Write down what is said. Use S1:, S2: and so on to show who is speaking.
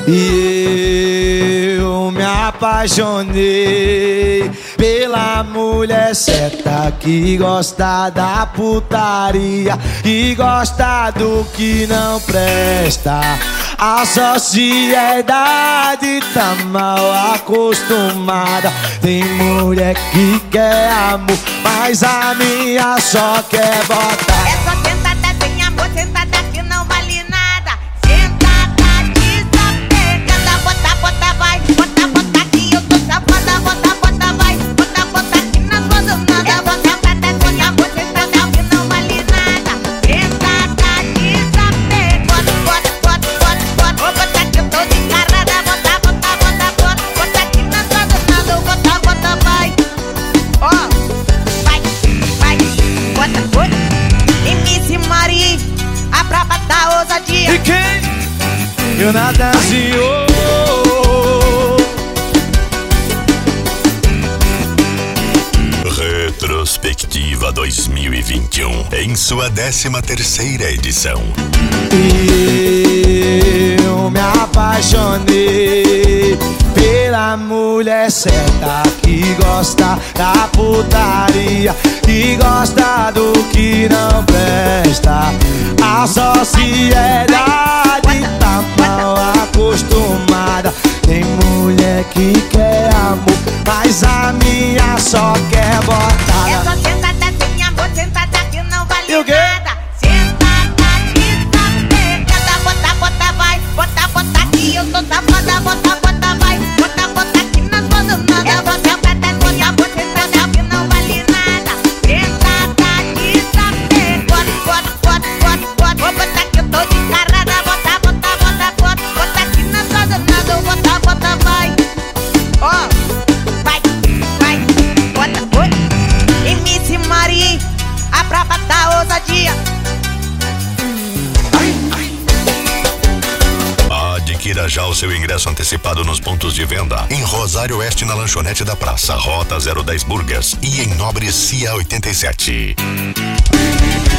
S1: E eu me apaixonei pela mulher certa que gosta da putaria, que gosta do que não presta. A sociedade tá mal acostumada. Tem mulher que quer amor, mas a minha só quer botar.
S2: É só sentada sem amor, sentada que não vale nada. Sentada desapegada, bota, bota, vai. Bota, bota que eu tô safada. Bota, bota, vai. Bota, bota que nós vamos nada. É só sentada sem amor, sentada que não vale nada. Sentada desapegada, bota, bota, bota, bota. Bota que eu tô descarada. Bota, bota, bota, bota. Bota que nós vamos nada. Bota, bota, vai. Ó, vai, vai. Bota, bota. MC Mari, a braba da ousadia.
S1: E quem? Eu Natanzinho.
S3: Retrospectiva 2021, em sua 13ª edição.
S1: E eu me apaixonei pela mulher certa que gosta da putaria, que gosta do que não presta. A sociedade tá mal acostumada. Tem mulher que quer amor, mas a minha só quer botar.
S2: É só sentada sem amor, sentada que não vale
S1: E o quê?
S2: nada. Sentada desapegada, bota, bota, vai. Bota, bota que eu tô safada. Bota, bota, vai. Bota, bota que nós vamos nada. É só sentada sem amor, sentada que não vale nada. Sentada desapegada, bota, bota, bota, bota. Bota que eu tô descarada. Bota, bota, bota, bota. Bota que nós vamos nada. Bota, bota, vai. Ó, vai, vai. Bota, bota. MC Mari, a braba da ousadia.
S3: Adquira já o seu ingresso antecipado nos pontos de venda. Em Rosário Oeste, na lanchonete da praça, Rota 010 Burgers, e em Nobre Cia 87.